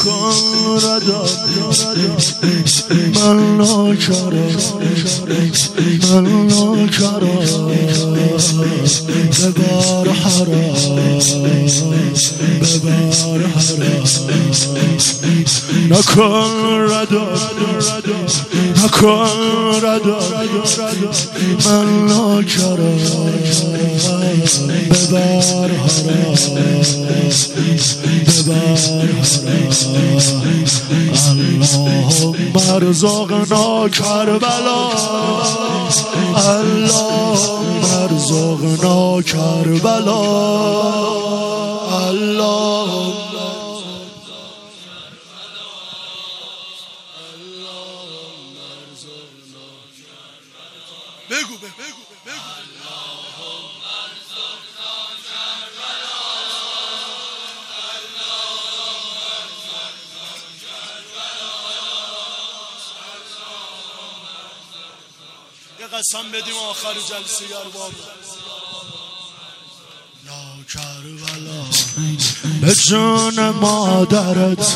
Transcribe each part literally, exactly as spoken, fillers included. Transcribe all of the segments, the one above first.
نکن ردا من ناکرم من ناکرم ببار حرام ببار حرام نکن ردا نکن ردا من ناکرم ببار حرام ببار حرام اللهم ارزقنا کربلا اللهم ارزقنا کربلا اللهم بگو بگو بگو یه قسم بدیم آخر جلسه ارباب یا کربلا به جون مادرت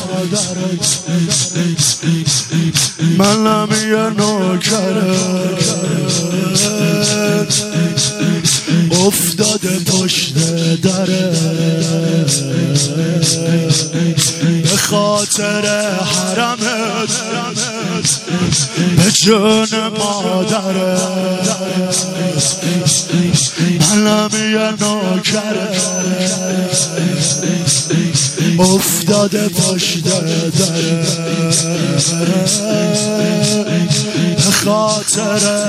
منم یه نوکرت افتاده پشت درت به خاطر حرمت به جون مادرت منم یه نوکرت افتاده پشت درت به خاطر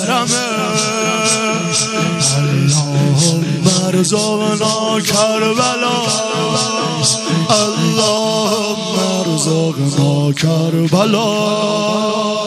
حرمت اللهم ارزقنا کربلا اللهم ارزقنا کربلا